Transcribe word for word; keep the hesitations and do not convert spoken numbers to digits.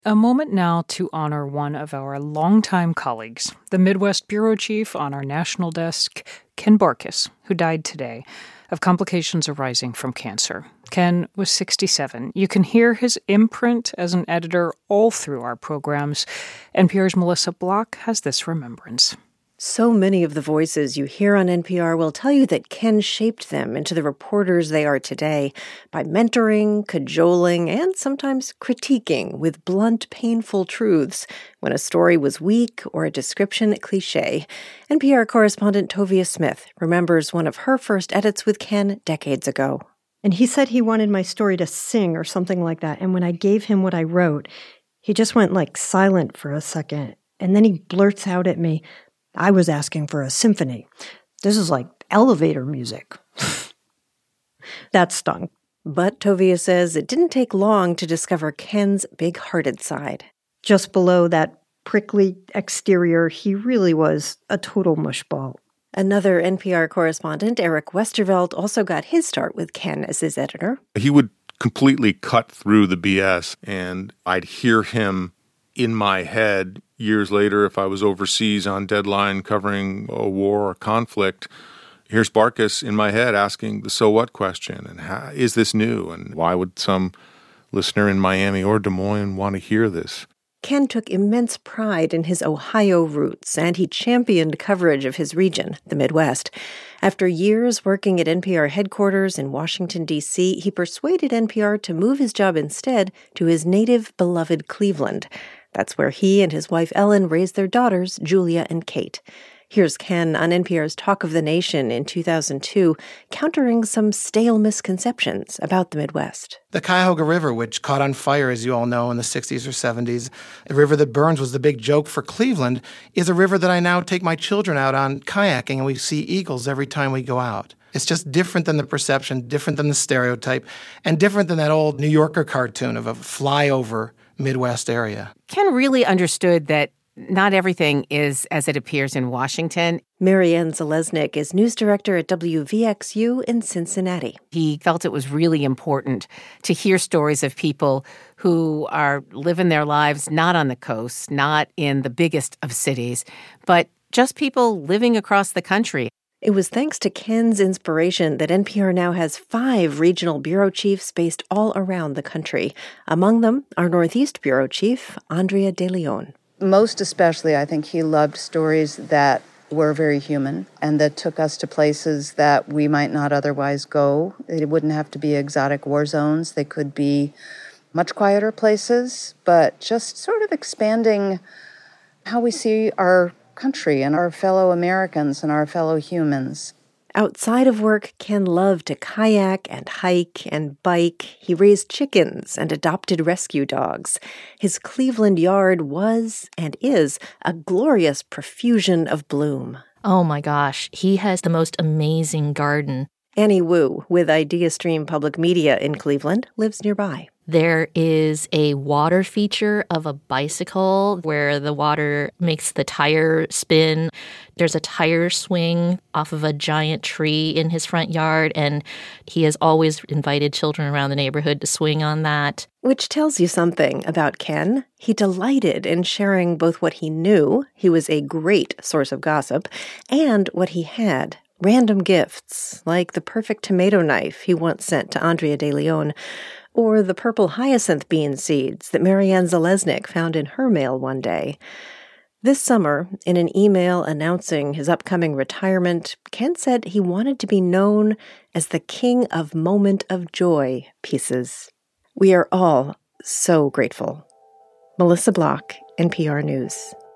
A moment now to honor one of our longtime colleagues, the Midwest bureau chief on our national desk, Ken Barkas, who died today of complications arising from cancer. Ken was sixty-seven. You can hear his imprint as an editor all through our programs. N P R's Melissa Block has this remembrance. So many of the voices you hear on N P R will tell you that Ken shaped them into the reporters they are today by mentoring, cajoling, and sometimes critiquing with blunt, painful truths when a story was weak or a description cliché. N P R correspondent Tovia Smith remembers one of her first edits with Ken decades ago. And he said he wanted my story to sing or something like that. And when I gave him what I wrote, he just went like silent for a second. And then he blurts out at me, I was asking for a symphony. This is like elevator music. That stung. But Tovia says it didn't take long to discover Ken's big-hearted side. Just below that prickly exterior, he really was a total mushball. Another N P R correspondent, Eric Westervelt, also got his start with Ken as his editor. He would completely cut through the B S, and I'd hear him in my head years later if I was overseas on deadline covering a war or conflict. Here's Barkas in my head asking the so what question, and how, is this new, and why would some listener in Miami or Des Moines want to hear this? Ken took immense pride in his Ohio roots, and he championed coverage of his region, the Midwest. After years working at N P R headquarters in Washington, D C, he persuaded N P R to move his job instead to his native, beloved Cleveland. That's where he and his wife Ellen raised their daughters, Julia and Kate. Here's Ken on N P R's Talk of the Nation in two thousand two, countering some stale misconceptions about the Midwest. The Cuyahoga River, which caught on fire, as you all know, in the sixties or seventies, a river that burns was the big joke for Cleveland, is a river that I now take my children out on kayaking, and we see eagles every time we go out. It's just different than the perception, different than the stereotype, and different than that old New Yorker cartoon of a flyover Midwest area. Ken really understood that not everything is as it appears in Washington. Marianne Zalesnik is news director at W V X U in Cincinnati. He felt it was really important to hear stories of people who are living their lives not on the coast, not in the biggest of cities, but just people living across the country. It was thanks to Ken's inspiration that N P R now has five regional bureau chiefs based all around the country. Among them, our Northeast bureau chief, Andrea De Leon. Most especially, I think he loved stories that were very human and that took us to places that we might not otherwise go. It wouldn't have to be exotic war zones. They could be much quieter places, but just sort of expanding how we see our country and our fellow Americans and our fellow humans. Outside of work, Ken loved to kayak and hike and bike. He raised chickens and adopted rescue dogs. His Cleveland yard was and is a glorious profusion of bloom. Oh my gosh, he has the most amazing garden. Annie Wu, with IdeaStream Public Media in Cleveland, lives nearby. There is a water feature of a bicycle where the water makes the tire spin. There's a tire swing off of a giant tree in his front yard, and he has always invited children around the neighborhood to swing on that. Which tells you something about Ken. He delighted in sharing both what he knew, he was a great source of gossip, and what he had. Random gifts, like the perfect tomato knife he once sent to Andrea De Leon, or the purple hyacinth bean seeds that Marianne Zalesnik found in her mail one day. This summer, in an email announcing his upcoming retirement, Ken said he wanted to be known as the king of moment of joy pieces. We are all so grateful. Melissa Block, N P R News.